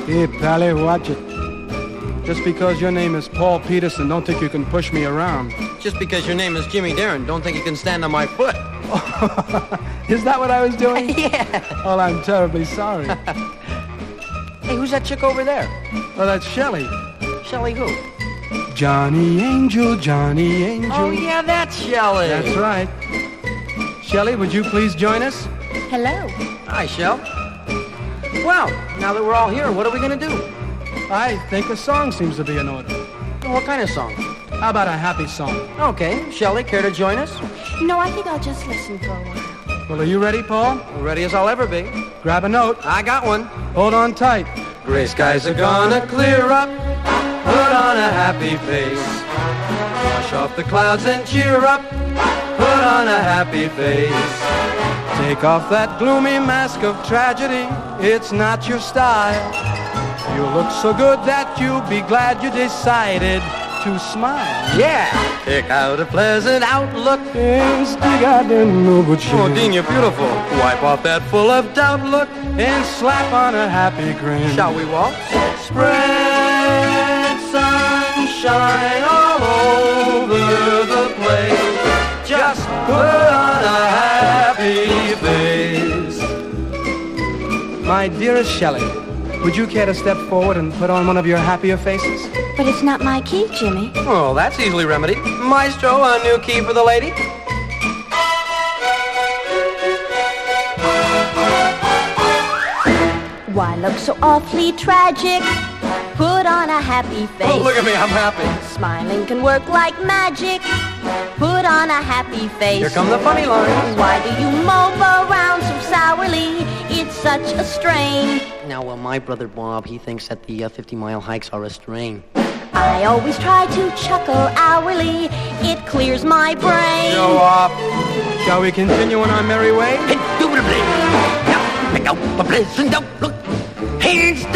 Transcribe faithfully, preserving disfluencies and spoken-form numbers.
Hey, Pally, watch it. Just because your name is Paul Peterson, don't think you can push me around. Just because your name is Jimmy Darren, don't think you can stand on my foot. Is that what I was doing? Yeah. Oh, I'm terribly sorry. Hey, who's that chick over there? Oh, that's Shelley. Shelley who? Johnny Angel, Johnny Angel. Oh, yeah, that's Shelley. That's right. Shelley, would you please join us? Hello. Hi, Shell. Well, now that we're all here, what are we going to do? I think a song seems to be in order. What kind of song? How about a happy song? Okay, Shelley, care to join us? No, I think I'll just listen for a while. Well, are you ready, Paul? Ready as I'll ever be. Grab a note. I got one. Hold on tight. Gray skies are gonna clear up. Put on a happy face. Wash off the clouds and cheer up. Put on a happy face. Take off that gloomy mask of tragedy. It's not your style. You look so good that you'll be glad you decided to smile. Yeah. Pick out a pleasant outlook. Oh, Dean, you're beautiful. Wipe off that full of doubt look. And slap on a happy grin. Shall we walk? Spread sunshine all over the place. Just put on a happy face. My dearest Shelley, would you care to step forward and put on one of your happier faces? But it's not my key, Jimmy. Oh, that's easily remedied. Maestro, a new key for the lady. Why look so awfully tragic? Put on a happy face. Oh, look at me, I'm happy. Smiling can work like magic. Put on a happy face. Here come the funny lines. Why do you mope around so sourly? It's such a strain. Now, well, my brother Bob, he thinks that the uh, fifty-mile hikes are a strain. I always try to chuckle hourly. It clears my brain. Show off. Shall we continue on our merry way? Indubitably. Now, pick out a pleasant outlook. Hey,